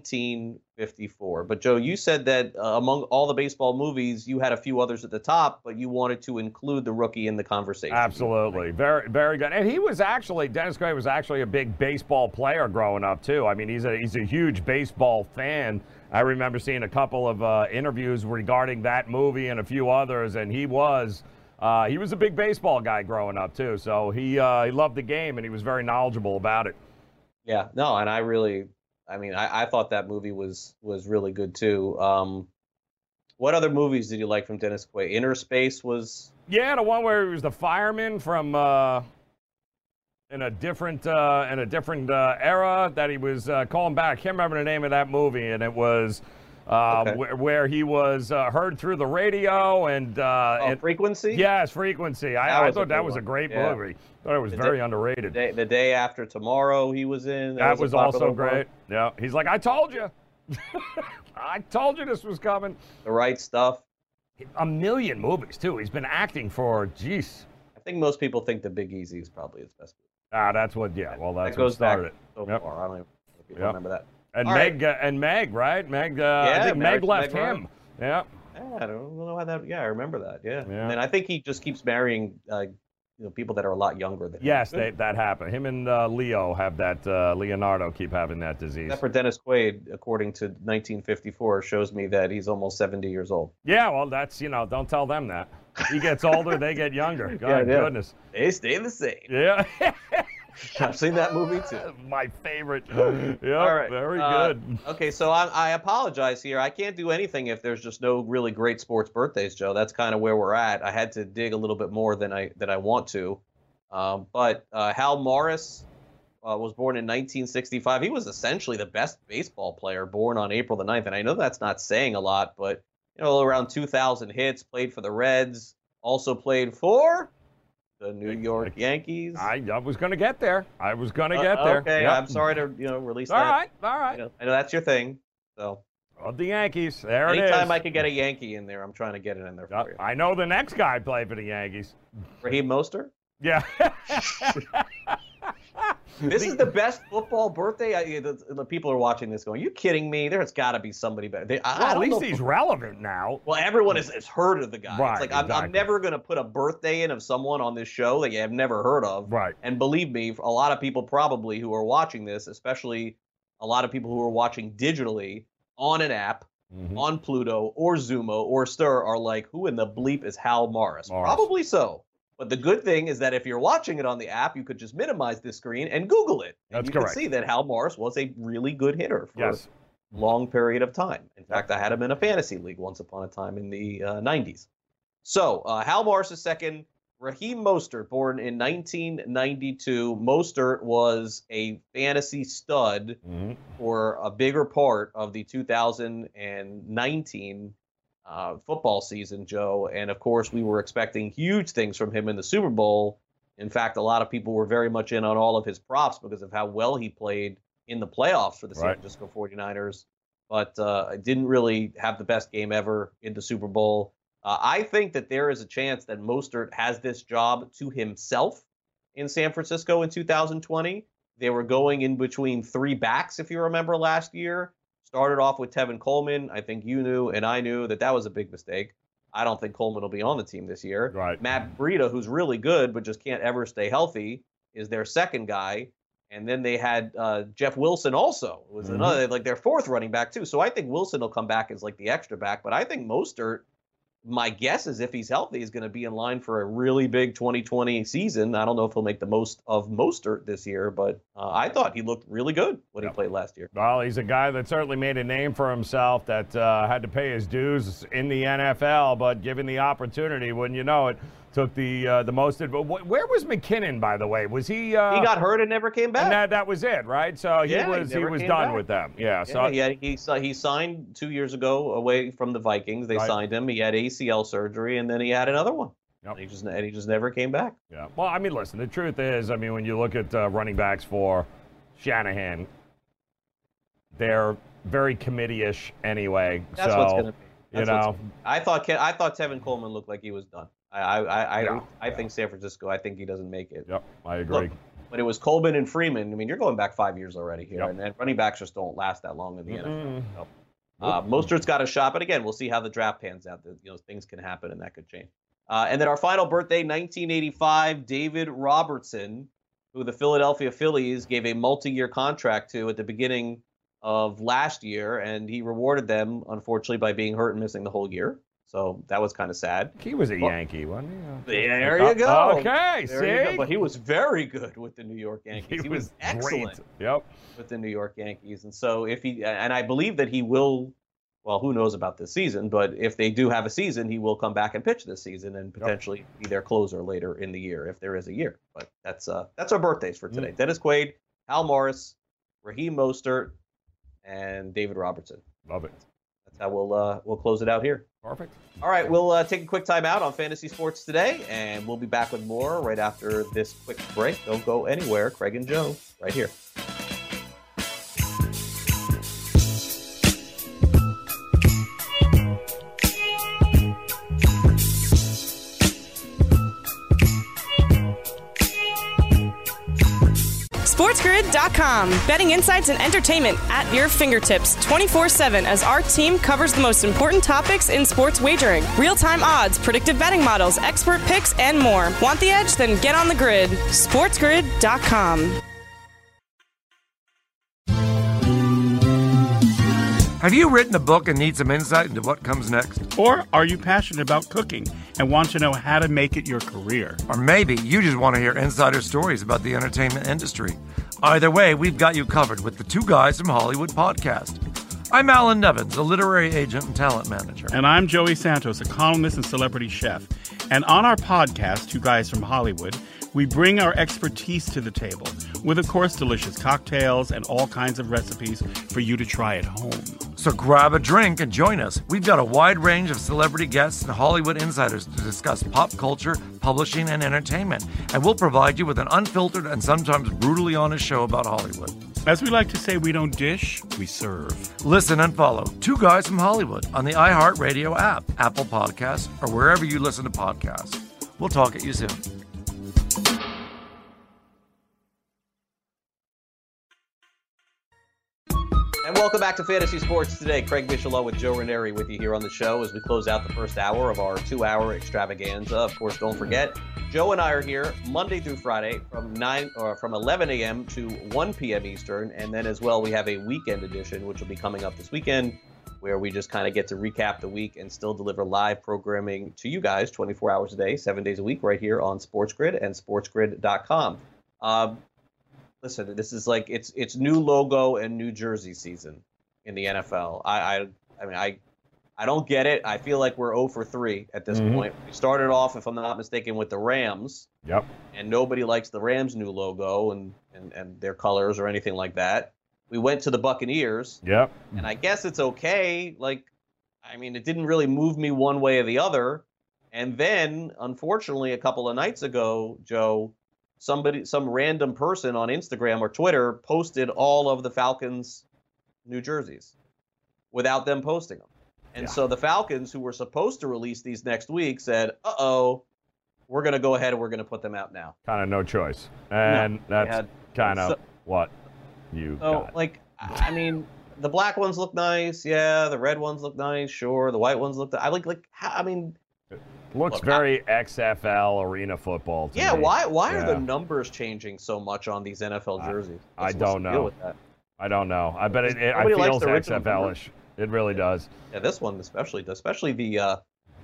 1954. But Joe, you said that among all the baseball movies, you had a few others at the top, but you wanted to include The Rookie in the conversation. Absolutely. Very, very good. And he was actually, Dennis Quaid was actually a big baseball player growing up, too. I mean, he's a huge baseball fan. I remember seeing a couple of interviews regarding that movie and a few others, and he was a big baseball guy growing up, too. So he loved the game, and he was very knowledgeable about it. Yeah, no, and I thought that movie was really good, too. What other movies did you like from Dennis Quaid? Inner Space was... Yeah, the one where he was the fireman from in a different era that he was calling back. I can't remember the name of that movie, and it was where he was heard through the radio and Frequency? Yes, Frequency. I thought that was a great movie. I thought it was very underrated. The Day After Tomorrow he was in. That was also great. Yeah, he's like, I told you. I told you this was coming. The Right Stuff. A million movies, too. He's been acting for, geez. I think most people think The Big Easy is probably his best movie. That's what, well, that's what started it. So far. I don't even know if people remember that. And Meg, right? Meg, I think Meg left him. Yeah. I don't know how that, I remember that, yeah. And then I think he just keeps marrying people that are a lot younger than him. Yes, that happened. Him and Leo have that, Leonardo keep having that disease. Except for Dennis Quaid, according to 1954, shows me that he's almost 70 years old. Yeah, well, that's, don't tell them that. He gets older, they get younger. Goodness. They stay the same. Yeah. I've seen that movie too. My favorite. Yeah, all right. Very good. Okay, so I apologize here. I can't do anything if there's just no really great sports birthdays, Joe. That's kind of where we're at. I had to dig a little bit more than I want to. But Hal Morris was born in 1965. He was essentially the best baseball player born on April the 9th. And I know that's not saying a lot, but around 2,000 hits, played for the Reds, also played for the New York Yankees. I was going to get there. there. Okay, yep. I'm sorry to release that. All right. I know that's your thing. So the Yankees. There it is. Anytime I could get a Yankee in there, I'm trying to get it in there for you. I know the next guy played for the Yankees. Raheem Mostert? Yeah. This is the best football birthday. The people are watching this going, you kidding me? There's got to be somebody better. At least he's relevant now. Well, everyone has heard of the guy. Right, it's like, exactly. I'm never going to put a birthday in of someone on this show that you have never heard of. Right. And believe me, a lot of people probably who are watching this, especially a lot of people who are watching digitally on an app, on Pluto or Zumo or Stir, are like, who in the bleep is Hal Morris? Probably so. But the good thing is that if you're watching it on the app, you could just minimize this screen and Google it. And you can see that Hal Morris was a really good hitter for a long period of time. In fact, I had him in a fantasy league once upon a time in the 90s. So Hal Morris is second. Raheem Mostert, born in 1992. Mostert was a fantasy stud for a bigger part of the 2019 football season, Joe. And, of course, we were expecting huge things from him in the Super Bowl. In fact, a lot of people were very much in on all of his props because of how well he played in the playoffs for the San Francisco 49ers. But didn't really have the best game ever in the Super Bowl. I think that there is a chance that Mostert has this job to himself in San Francisco in 2020. They were going in between three backs, if you remember last year. Started off with Tevin Coleman. I think you knew and I knew that that was a big mistake. I don't think Coleman will be on the team this year. Right. Matt Breida, who's really good but just can't ever stay healthy, is their second guy. And then they had Jeff Wilson also. It was another, like their fourth running back too. So I think Wilson will come back as like the extra back. But I think Mostert, my guess is if he's healthy, he's going to be in line for a really big 2020 season. I don't know if he'll make the most of Mostert this year, but I thought he looked really good when he played last year. Well, he's a guy that certainly made a name for himself, that had to pay his dues in the NFL, but given the opportunity, wouldn't you know it, took the most. But where was McKinnon, by the way? Was he? He got hurt and never came back. And that was it, right? So he was done with them. Yeah. So he signed 2 years ago away from the Vikings. They signed him. He had ACL surgery, and then he had another one. Yep. And he just never came back. Yeah. Well, I mean, listen. The truth is, I mean, when you look at running backs for Shanahan, they're very committee-ish anyway. That's what's going to be. You know, I thought Tevin Coleman looked like he was done. I think San Francisco. I think he doesn't make it. Yep, I agree. Look, when it was Coleman and Freeman, I mean, you're going back 5 years already here, and running backs just don't last that long in the NFL. So, Mostert's got a shot, but again, we'll see how the draft pans out. Things can happen, and that could change. And then our final birthday, 1985, David Robertson, who the Philadelphia Phillies gave a multi-year contract to at the beginning of last year, and he rewarded them, unfortunately, by being hurt and missing the whole year. So that was kind of sad. He was a Yankee, wasn't he? There you go. Okay, see? But he was very good with the New York Yankees. He was excellent with the New York Yankees. And so and I believe that he will, well, who knows about this season, but if they do have a season, he will come back and pitch this season and potentially be their closer later in the year, if there is a year. But that's our birthdays for today. Dennis Quaid, Hal Morris, Raheem Mostert, and David Robertson. Love it. That's how we'll close it out here. Perfect. All right, we'll take a quick time out on Fantasy Sports Today, and we'll be back with more right after this quick break. Don't go anywhere. Craig and Joe, right here. SportsGrid.com. Betting insights and entertainment at your fingertips 24/7 as our team covers the most important topics in sports wagering. Real-time odds, predictive betting models, expert picks, and more. Want the edge? Then get on the grid. SportsGrid.com. Have you written a book and need some insight into what comes next? Or are you passionate about cooking and want to know how to make it your career? Or maybe you just want to hear insider stories about the entertainment industry. Either way, we've got you covered with the Two Guys from Hollywood podcast. I'm Alan Nevins, a literary agent and talent manager. And I'm Joey Santos, a columnist and celebrity chef. And on our podcast, Two Guys from Hollywood, we bring our expertise to the table with, of course, delicious cocktails and all kinds of recipes for you to try at home. So grab a drink and join us. We've got a wide range of celebrity guests and Hollywood insiders to discuss pop culture, publishing, and entertainment. And we'll provide you with an unfiltered and sometimes brutally honest show about Hollywood. As we like to say, we don't dish, we serve. Listen and follow Two Guys from Hollywood on the iHeartRadio app, Apple Podcasts, or wherever you listen to podcasts. We'll talk at you soon. And welcome back to Fantasy Sports Today. Craig Michelot with Joe Ranieri with you here on the show as we close out the first hour of our 2-hour extravaganza. Of course, don't forget, Joe and I are here Monday through Friday from 11 a.m. to 1 p.m. Eastern. And then as well, we have a weekend edition, which will be coming up this weekend, where we just kind of get to recap the week and still deliver live programming to you guys 24 hours a day, 7 days a week, right here on Sports Grid and SportsGrid.com. Listen, this is like it's new logo and new jersey season in the NFL. I I don't get it. I feel like we're 0 for 3 at this point. We started off, if I'm not mistaken, with the Rams. Yep. And nobody likes the Rams' new logo and their colors or anything like that. We went to the Buccaneers. Yep. And I guess it's okay. Like, I mean, it didn't really move me one way or the other. And then, unfortunately, a couple of nights ago, Joe, some random person on Instagram or Twitter posted all of the Falcons' new jerseys without them posting them. And so the Falcons, who were supposed to release these next week, said, we're going to go ahead and we're going to put them out now. Kind of no choice. And that's kind of what you got. Like, I mean, the black ones look nice. Yeah, the red ones look nice. Sure, the white ones look nice. Looks very XFL arena football to me. Why are the numbers changing so much on these NFL jerseys? I don't know. I don't know. I bet it feels XFL-ish. It really does. Yeah, this one especially the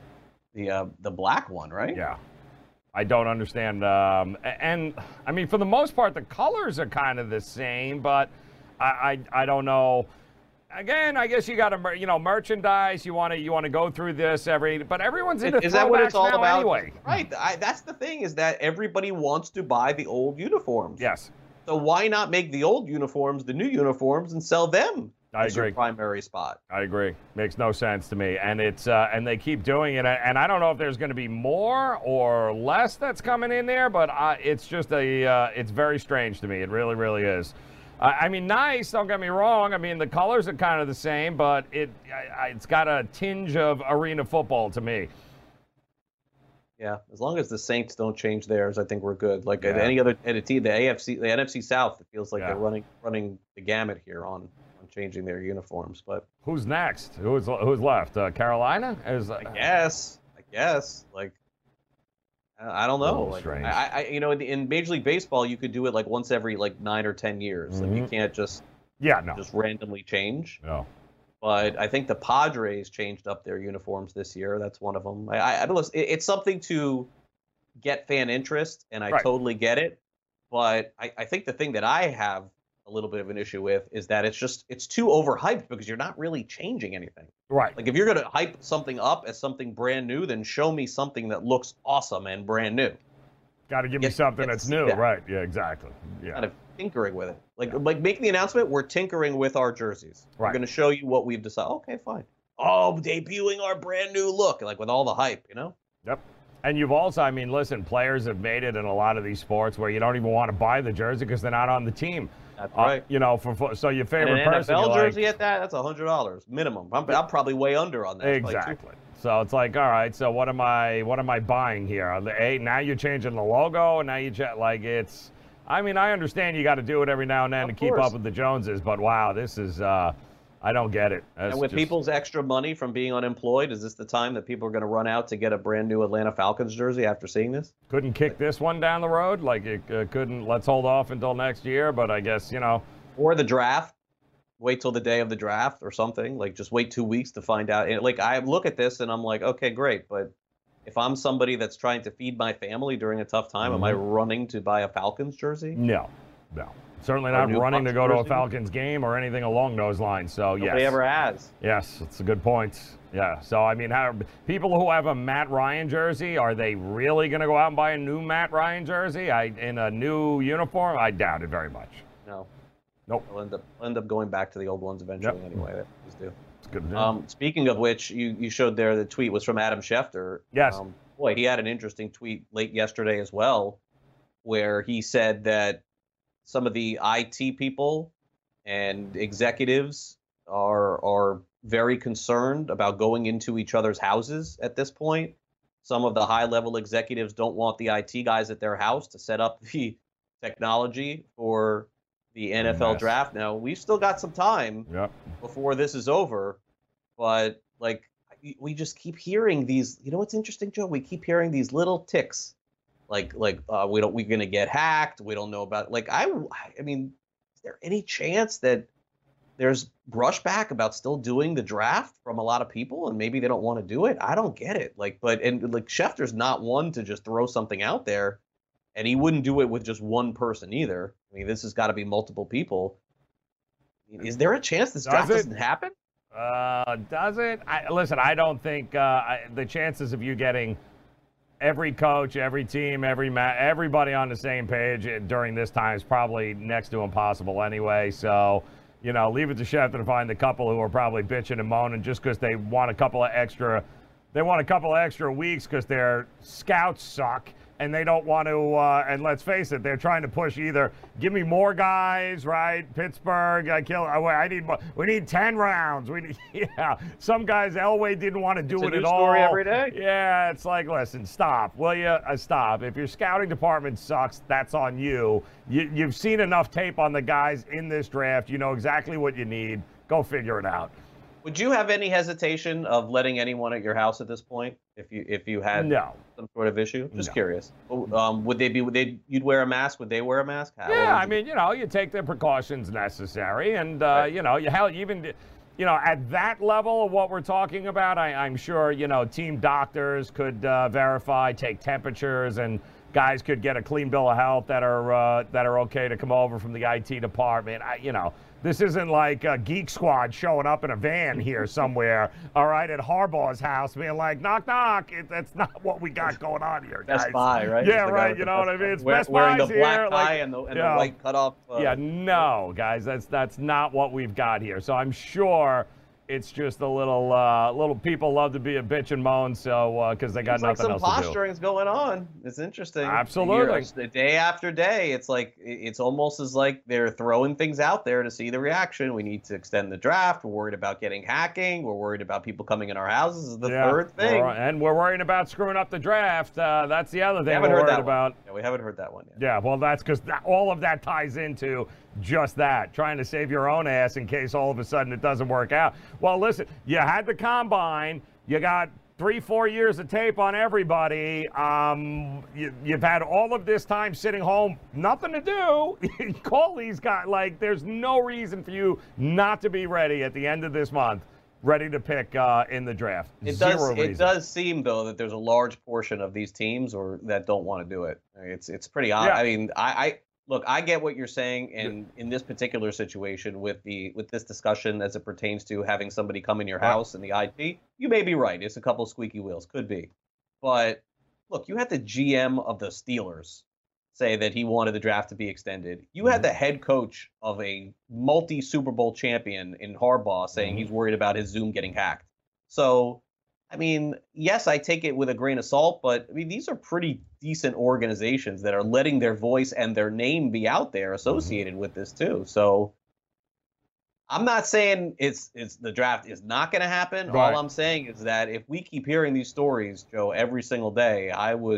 black one, right? Yeah. I don't understand. And I mean, for the most part, the colors are kind of the same, but I don't know. Again, I guess you got to merchandise. You want to go through this but everyone's into is that what it's all now about? Anyway. Right. That's the thing, is that everybody wants to buy the old uniforms. Yes. So why not make the old uniforms the new uniforms and sell them? I agree. Your primary spot. I agree. Makes no sense to me, and it's and they keep doing it, and I don't know if there's going to be more or less that's coming in there, but it's just it's very strange to me. It really, really is. I mean, nice. Don't get me wrong. I mean, the colors are kind of the same, but it's got a tinge of arena football to me. Yeah, as long as the Saints don't change theirs, I think we're good. Like any other team, the NFC South, it feels like they're running the gamut here on changing their uniforms. But who's next? Who's left? Carolina? I guess. Like, I don't know. Like, strange. In Major League Baseball, you could do it like once every 9 or 10 years. Like, you can't just randomly change. No. But I think the Padres changed up their uniforms this year. That's one of them. I don't know. It's something to get fan interest, and I totally get it. But I think the thing that I have a little bit of an issue with is that it's too overhyped, because you're not really changing anything. Right. Like, if you're going to hype something up as something brand new, then show me something that looks awesome and brand new. Got to give me something that's new. Right. Yeah, exactly. Yeah. Kind of tinkering with it. Like make the announcement, we're tinkering with our jerseys. Right. We're going to show you what we've decided. Okay, fine. Oh, debuting our brand new look, like with all the hype, Yep. And you've also, I mean, listen, players have made it in a lot of these sports where you don't even want to buy the jersey because they're not on the team. That's right. So your favorite person, NFL jersey at that's $100 minimum. I'm probably way under on that. Exactly. So it's like, all right. So what am I buying here? Now you're changing the logo, and now it's. I mean, I understand you got to do it every now and then to keep up with the Joneses, but wow, this is. I don't get it. And with people's extra money from being unemployed, is this the time that people are going to run out to get a brand new Atlanta Falcons jersey after seeing this? Couldn't kick this one down the road? Like, it couldn't, let's hold off until next year, but I guess, Or the draft. Wait till the day of the draft or something. Like, just wait 2 weeks to find out. And, like, I look at this and I'm like, okay, great. But if I'm somebody that's trying to feed my family during a tough time, am I running to buy a Falcons jersey? No. Certainly not running to go to a Falcons game or anything along those lines. So, Nobody ever has. Yes, that's a good point. Yeah. So, I mean, people who have a Matt Ryan jersey, are they really going to go out and buy a new Matt Ryan jersey in a new uniform? I doubt it very much. No. Nope. They'll end up going back to the old ones eventually anyway. They always do. It's good. Speaking of which, you showed there the tweet was from Adam Schefter. Yes. He had an interesting tweet late yesterday as well, where he said that some of the IT people and executives are very concerned about going into each other's houses at this point. Some of the high-level executives don't want the IT guys at their house to set up the technology for the NFL draft. Now, we've still got some time before this is over, but we just keep hearing these. You know what's interesting, Joe? We keep hearing these little ticks. We're going to get hacked. We don't know about I mean, is there any chance that there's brushback about still doing the draft from a lot of people and maybe they don't want to do it? I don't get it. Schefter's not one to just throw something out there, and he wouldn't do it with just one person either. I mean, this has got to be multiple people. Is there a chance this draft doesn't happen? Does it? Listen, I don't think the chances of you getting every coach, every team, everybody on the same page during this time is probably next to impossible anyway. So, leave it to Schefter to find the couple who are probably bitching and moaning just because they want a couple of extra weeks because their scouts suck. And they don't want to, and let's face it, they're trying to push either give me more guys, right? Pittsburgh, we need 10 rounds. Some guys, Elway didn't want to do it at all. Story every day. Yeah, it's like, listen, stop. Will you stop? If your scouting department sucks, that's on you. You've seen enough tape on the guys in this draft. You know exactly what you need. Go figure it out. Would you have any hesitation of letting anyone at your house at this point if you had some sort of issue? Just curious. You'd wear a mask? Would they wear a mask? You take the precautions necessary, and at that level of what we're talking about, I'm sure team doctors could verify, take temperatures, and guys could get a clean bill of health that are okay to come over from the IT department. This isn't like a Geek Squad showing up in a van here somewhere, all right, at Harbaugh's house, being like, knock, knock. That's not what we got going on here, guys. Best Buy, right? Yeah, right, you know what I mean? It's Best Buy's Buy's here. Wearing the black tie and the white cutoff. No, guys, that's not what we've got here. So I'm sure it's just a little people love to be a bitch and moan, so because they got nothing else to do. Some posturing's going on. It's interesting. Absolutely. Day after day, it's almost as like they're throwing things out there to see the reaction. We need to extend the draft. We're worried about getting hacking. We're worried about people coming in our houses. This is the third thing. And we're worried about screwing up the draft. That's the other thing we're worried about. Yeah, we haven't heard that one yet. Yeah, well, that's because all of that ties into just that, trying to save your own ass in case all of a sudden it doesn't work out. Well, listen, you had the combine. You got 3-4 years of tape on everybody. You've had all of this time sitting home, nothing to do. Call these guys. Like, there's no reason for you not to be ready at the end of this month, ready to pick in the draft. It does seem, though, that there's a large portion of these teams that don't want to do it. It's pretty odd. Yeah. I mean, Look, I get what you're saying, and in this particular situation with this discussion as it pertains to having somebody come in your house and the IP, you may be right. It's a couple squeaky wheels, could be. But look, you had the GM of the Steelers say that he wanted the draft to be extended. You had the head coach of a multi-Super Bowl champion in Harbaugh saying he's worried about his Zoom getting hacked. So, I mean, yes, I take it with a grain of salt, but I mean, these are pretty decent organizations that are letting their voice and their name be out there associated with this too. So I'm not saying it's the draft is not going to happen. Right. All I'm saying is that if we keep hearing these stories, Joe, every single day,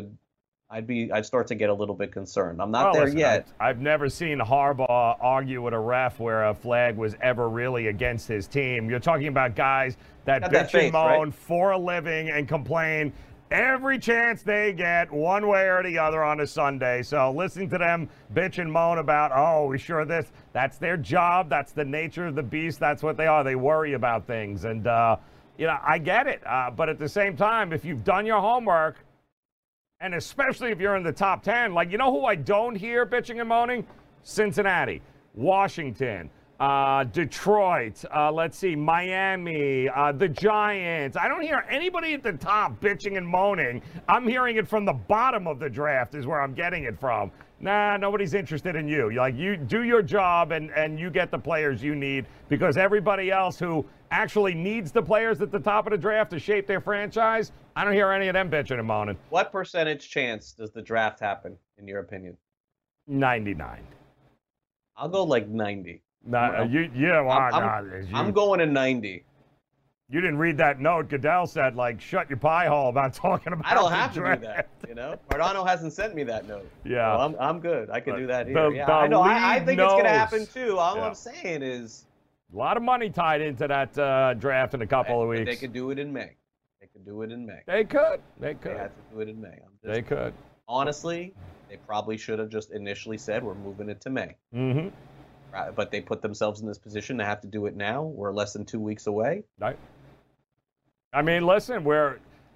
I'd start to get a little bit concerned. I'm not there yet. I've never seen Harbaugh argue with a ref where a flag was ever really against his team. You're talking about guys that bitch and moan for a living and complain every chance they get one way or the other on a Sunday. So listening to them bitch and moan about, that's their job. That's the nature of the beast. That's what they are. They worry about things. And, I get it. But at the same time, if you've done your homework, and especially if you're in the top 10, like, you know who I don't hear bitching and moaning? Cincinnati, Washington, Detroit, Miami, the Giants. I don't hear anybody at the top bitching and moaning. I'm hearing it from the bottom of the draft is where I'm getting it from. Nah, nobody's interested in you. You do your job and you get the players you need, because everybody else who actually needs the players at the top of the draft to shape their franchise, I don't hear any of them bitching and moaning. What percentage chance does the draft happen, in your opinion? 99. I'll go like 90. I'm going to 90. You didn't read that note Goodell said, like, shut your pie hole about talking about. I don't have to do that, Cardano hasn't sent me that note. Yeah. So I'm good. I can do that here. I know. I think it's going to happen, too. All I'm saying is a lot of money tied into that draft in a couple of weeks. They could do it in May. They could. They had to do it in May. They could. Honestly, they probably should have just initially said, we're moving it to May. Mm-hmm. But they put themselves in this position to have to do it now. We're less than 2 weeks away. Right. I mean, listen,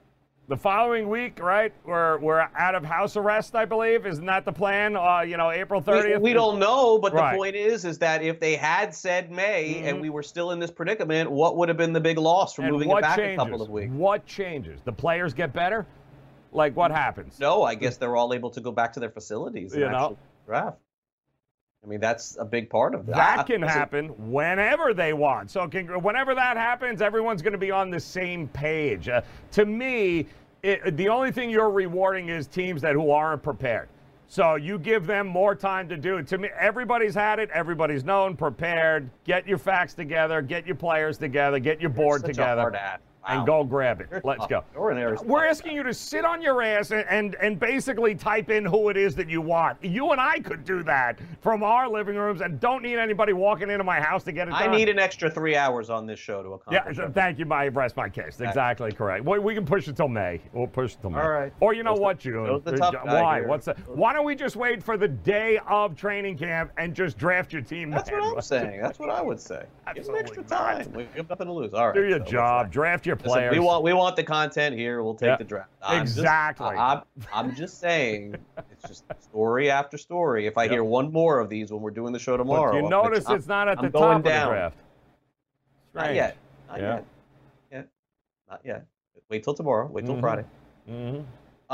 The following week, right? We're out of house arrest, I believe. Isn't that the plan? April 30th. We don't know, but the point is that if they had said May and we were still in this predicament, what would have been the big loss from moving it back a couple of weeks? What changes? The players get better? Like what happens? No, I guess they're all able to go back to their facilities and actually draft. I mean, that's a big part of that. That can happen whenever they want. So whenever that happens, everyone's going to be on the same page. To me, the only thing you're rewarding is teams who aren't prepared. So you give them more time to do it. To me, everybody's had it. Everybody's known, prepared. Get your facts together. Get your players together. Get your board together. And go grab it. Let's go. We're asking you to sit on your ass and basically type in who it is that you want. You and I could do that from our living rooms and don't need anybody walking into my house to get it done. I need an extra 3 hours on this show to accomplish it. Thank you. Rest my case. Exactly correct. We can push it till May. We'll push it till May. All right. Or you know what, June? Why? Why don't we just wait for the day of training camp and just draft your team? That's what I'm saying. That's what I would say. Give them extra time. We have nothing to lose. All right. Do your job. Draft your players. Listen, we want the content here. We'll take the draft. Exactly. I'm just saying, it's just story after story. If I hear one more of these when we're doing the show tomorrow, but you notice it's not at the top of the draft. Not yet. Not yet. Wait till tomorrow. Wait till Friday. The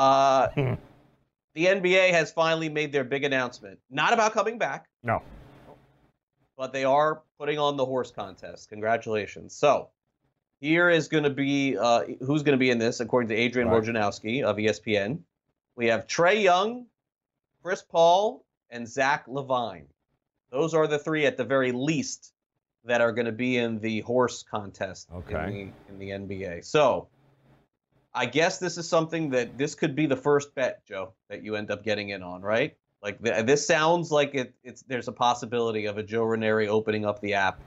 NBA has finally made their big announcement. Not about coming back. No. But they are putting on the horse contest. Congratulations. So here is going to be who's going to be in this, according to Adrian Wojnarowski of ESPN. We have Trae Young, Chris Paul, and Zach LaVine. Those are the three, at the very least, that are going to be in the horse contest in the NBA. So I guess this is something this could be the first bet, Joe, that you end up getting in on, right? Like this sounds like there's a possibility of a Joe Ranieri opening up the app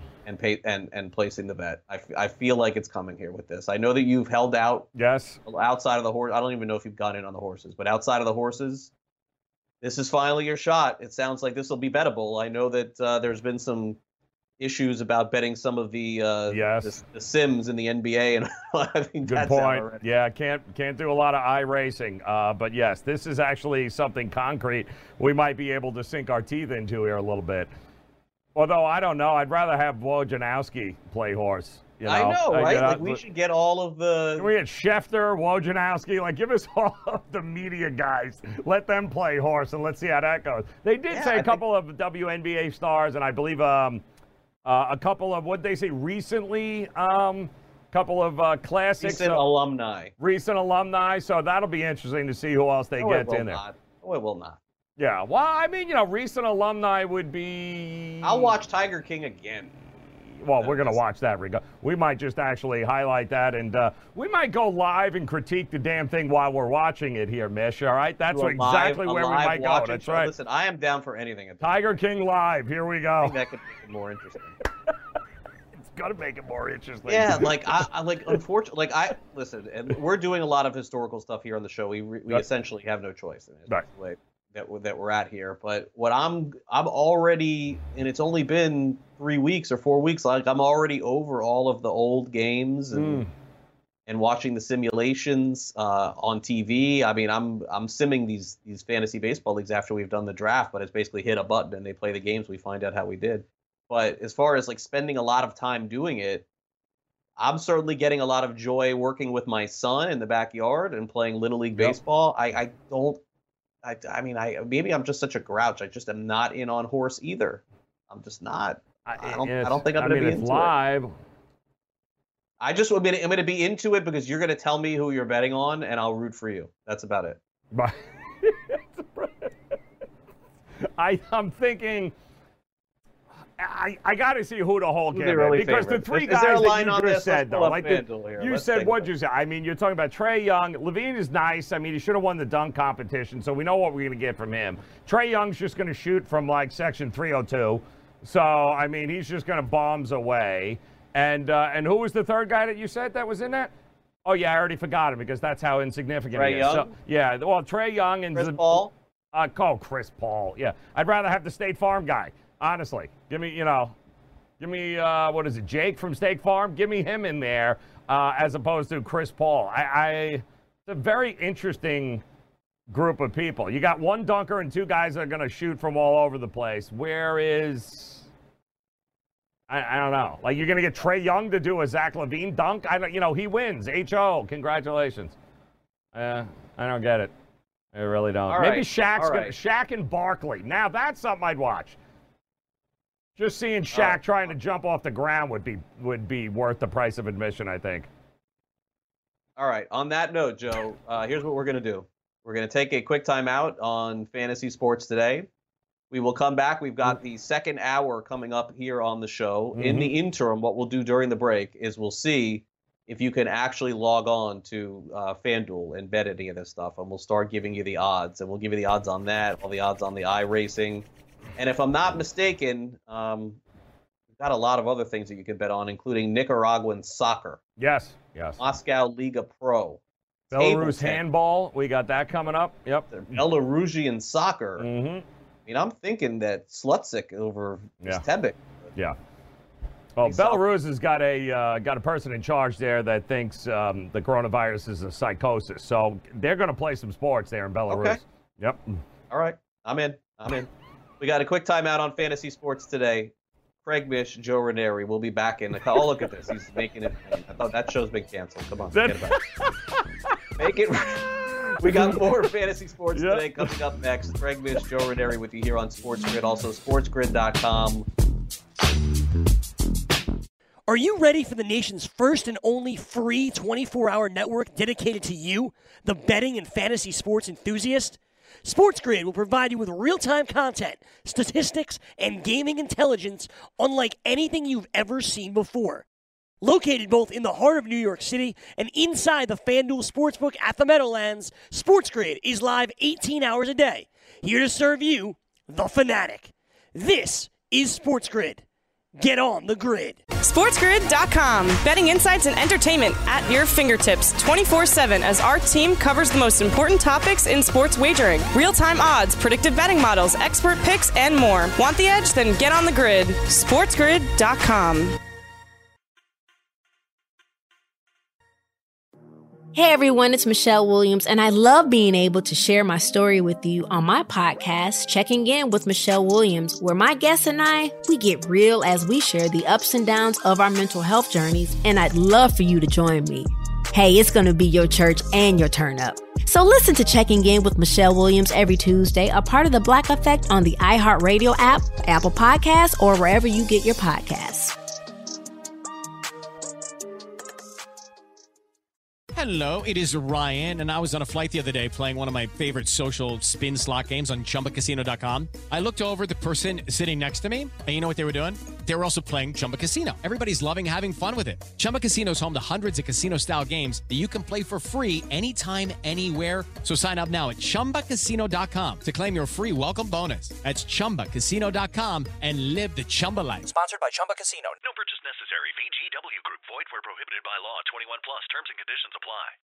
and placing the bet. I feel like it's coming here with this. I know that you've held out. Yes. Outside of the horse, I don't even know if you've gone in on the horses, but outside of the horses, this is finally your shot. It sounds like this will be bettable. I know that there's been some issues about betting some of the Sims in the NBA, and I think good point. Yeah, can't do a lot of iRacing, but yes, this is actually something concrete we might be able to sink our teeth into here a little bit. Although I don't know, I'd rather have Wojnarowski play horse. You know? I know, right? Like we should get all of the. Can we get Schefter, Wojnarowski? Like, give us all of the media guys. Let them play horse, and let's see how that goes. They did say a couple of WNBA stars, and I believe a couple of, what'd they say, recently, couple of classics. Recent alumni. Recent alumni, so that'll be interesting to see who else they get in there. No, it will not. Yeah, well, I mean, recent alumni would be... I'll watch Tiger King again. Well, we're going to watch that. We might just actually highlight that, and we might go live and critique the damn thing while we're watching it here, Mish, all right? That's exactly where we might go. That's right. Listen, I am down for anything. Tiger King live. Here we go. I think that could make it more interesting. It's going to make it more interesting. Yeah, unfortunately, listen, and we're doing a lot of historical stuff here on the show. We essentially have no choice in it. Right. That we're at here, but what I'm already, and it's only been 3 weeks or 4 weeks, like I'm already over all of the old games and watching the simulations on TV. I mean, I'm simming these fantasy baseball leagues after we've done the draft, but it's basically hit a button and they play the games. We find out how we did. But as far as like spending a lot of time doing it, I'm certainly getting a lot of joy working with my son in the backyard and playing Little League baseball. I mean, maybe I'm just such a grouch. I just am not in on horse either. I'm just not. I don't think I'm going to be into live. it. I just I'm going to be into it because you're going to tell me who you're betting on, and I'll root for you. That's about it. I'm thinking. I got to see who the whole game is because the three guys that you just said, though, like you said, what'd you say? I mean, you're talking about Trae Young. LaVine is nice. I mean, he should have won the dunk competition, so we know what we're going to get from him. Trae Young's just going to shoot from like section 302, so I mean, he's just going to bombs away. And who was the third guy that you said that was in that? Oh yeah, I already forgot him because that's how insignificant he is. Young? So, yeah, well, Trae Young and Chris Paul. Chris Paul. Yeah, I'd rather have the State Farm guy. Honestly, give me, Give me, what is it, Jake from State Farm? Give me him in there as opposed to Chris Paul. It's a very interesting group of people. You got one dunker and two guys that are going to shoot from all over the place. Where is... I don't know. Like, you're going to get Trae Young to do a Zach LaVine dunk? He wins. H.O. Congratulations. I don't get it. I really don't. All Maybe right. Shaq and Barkley. Now that's something I'd watch. Just seeing Shaq trying to jump off the ground would be worth the price of admission, I think. All right. On that note, Joe, here's what we're going to do. We're going to take a quick time out on Fantasy Sports Today. We will come back. We've got the second hour coming up here on the show. Mm-hmm. In the interim, what we'll do during the break is we'll see if you can actually log on to FanDuel and bet any of this stuff, and we'll start giving you the odds. And we'll give you the odds on that, all the odds on the iRacing. And if I'm not mistaken, we've got a lot of other things that you can bet on, including Nicaraguan soccer. Yes. Moscow Liga Pro. Belarus handball. We got that coming up. Yep. Belarusian soccer. Mm-hmm. I mean, I'm thinking that Slutzik over Stebik. Yeah. Well, Belarus has got a person in charge there that thinks the coronavirus is a psychosis. So they're going to play some sports there in Belarus. Okay. Yep. All right. I'm in. We got a quick timeout on Fantasy Sports Today. Craig Mish, Joe Ranieri. We'll be back in the call. Oh, look at this. He's making it. I thought that show's been canceled. Come on. Forget about it. Make it. We got more Fantasy Sports Today coming up next. Craig Mish, Joe Ranieri with you here on Sports Grid. Also, sportsgrid.com. Are you ready for the nation's first and only free 24-hour network dedicated to you, the betting and fantasy sports enthusiast? SportsGrid will provide you with real-time content, statistics, and gaming intelligence unlike anything you've ever seen before. Located both in the heart of New York City and inside the FanDuel Sportsbook at the Meadowlands, SportsGrid is live 18 hours a day, here to serve you, the fanatic. This is SportsGrid. Get on the grid. SportsGrid.com. Betting insights and entertainment at your fingertips 24/7 as our team covers the most important topics in sports wagering. Real-time odds, predictive betting models, expert picks, and more. Want the edge? Then get on the grid. SportsGrid.com. Hey everyone, it's Michelle Williams, and I love being able to share my story with you on my podcast, Checking In with Michelle Williams, where my guests and we get real as we share the ups and downs of our mental health journeys, and I'd love for you to join me. Hey, it's going to be your church and your turn up. So listen to Checking In with Michelle Williams every Tuesday, a part of the Black Effect on the iHeartRadio app, Apple Podcasts, or wherever you get your podcasts. Hello, it is Ryan, and I was on a flight the other day playing one of my favorite social spin slot games on ChumbaCasino.com. I looked over at the person sitting next to me, and you know what they were doing? They were also playing Chumba Casino. Everybody's loving having fun with it. Chumba Casino is home to hundreds of casino-style games that you can play for free anytime, anywhere. So sign up now at ChumbaCasino.com to claim your free welcome bonus. That's ChumbaCasino.com and live the Chumba life. Sponsored by Chumba Casino. No purchase necessary. VGW Group. Void where prohibited by law. 21 plus. Terms and conditions apply.